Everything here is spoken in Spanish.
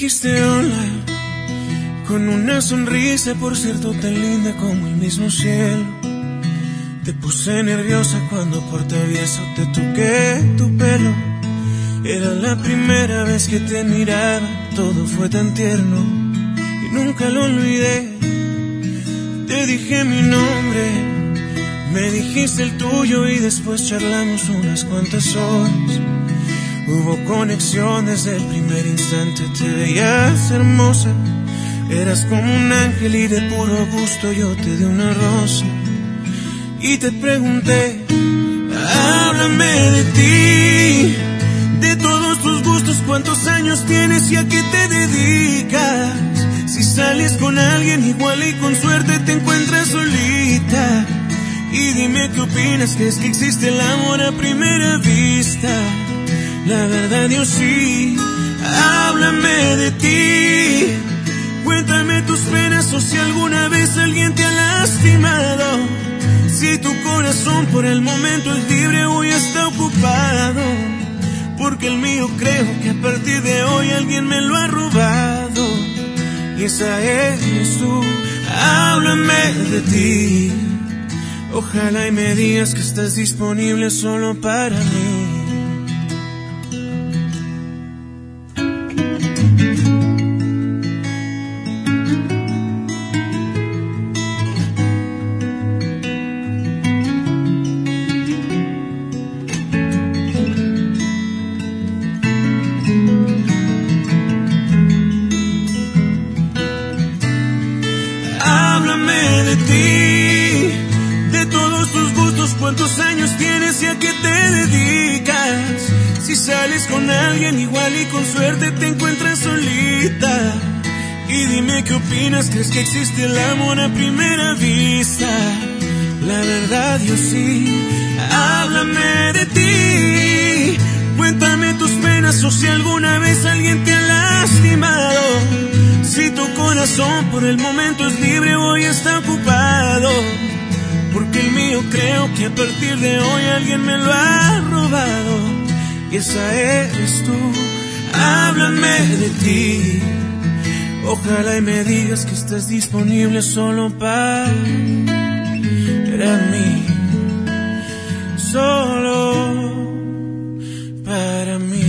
dijiste hola con una sonrisa, por cierto, tan linda como el mismo cielo. Te puse nerviosa cuando por travieso te toqué tu pelo. Era la primera vez que te miraba, todo fue tan tierno y nunca lo olvidé. Te dije mi nombre, me dijiste el tuyo y después charlamos unas cuantas horas. Hubo conexión desde el primer instante, te veías hermosa. Eras como un ángel y de puro gusto yo te di una rosa. Y te pregunté, háblame de ti, de todos tus gustos, cuántos años tienes y a qué te dedicas. Si sales con alguien igual y con suerte te encuentras solita. Y dime qué opinas, ¿crees que existe el amor a primera vista? La verdad yo sí, háblame de ti. Cuéntame tus penas o si alguna vez alguien te ha lastimado. Si tu corazón por el momento es libre hoy está ocupado, porque el mío creo que a partir de hoy alguien me lo ha robado. Y esa eres tú, háblame de ti. Ojalá y me digas que estás disponible solo para mí. Háblame de ti, de todos tus gustos, cuántos años tienes y a qué te dedicas. Si sales con alguien igual y con suerte te encuentras solita. Y dime qué opinas, ¿crees que existe el amor a primera vista? La verdad yo sí, háblame de ti. Cuéntame tus penas o si alguna vez alguien te ha lastimado. Si tu corazón por el momento es libre hoy está ocupado, porque el mío creo que a partir de hoy alguien me lo ha robado. Y esa eres tú, háblame de ti. Ojalá y me digas que estás disponible solo para mí, solo para mí.